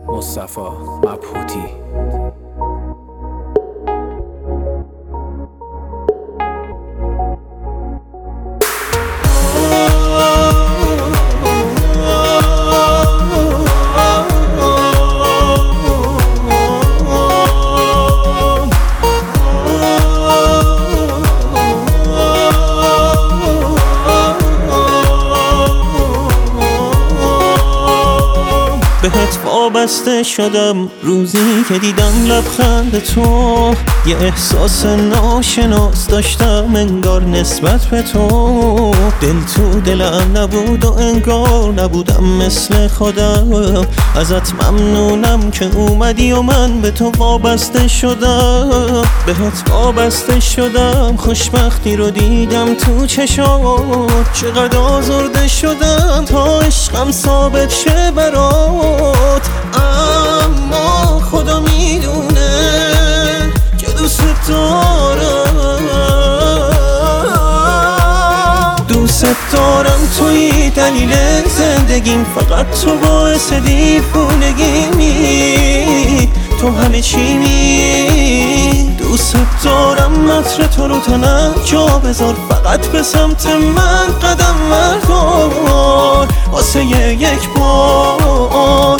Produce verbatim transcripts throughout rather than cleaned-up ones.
مصطفی مبهوتی. بهت وابسته شدم روزی که دیدم لبخند تو، یه احساس ناشناس داشتم انگار نسبت به تو. دل تو دلم نبود و انگار نبودم مثل خودم. ازت ممنونم که اومدی و من به تو وابسته شدم. بهت وابسته شدم، خوشبختی رو دیدم تو چشات. چقدر آزرده شدم تا عشقم ثابت شه برات. اما خدا میدونه که دوست دارم، دوست دارم. توی دلیل زندگیم، فقط تو باعث دیوونگیمی. تو همه چیمی، دوست دارم. عطر تو رو تنم جا بذار، فقط به سمت من قدم بردار واسه یک بار.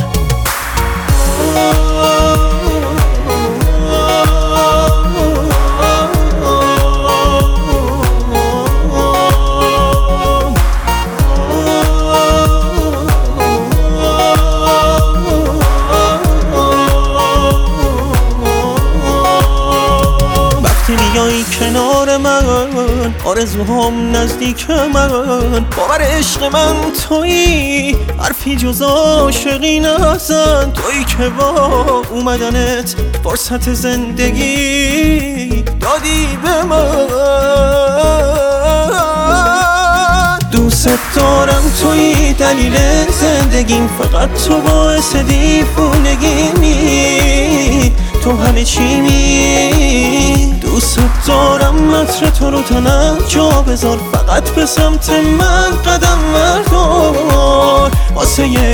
میای کنار من، آرزوهام نزدیک من. باور عشق من تویی، حرفی جز عاشقی نزن. تویی که با اومدنت فرصت زندگی دادی به من. دوست دارم، تویی دلیل زندگیم، فقط تو باعث دیوونگیمی. تو همه چیمی، دوست دارم. عطر تو رو تنم جا بذار، فقط به سمت من قدم بردار واسه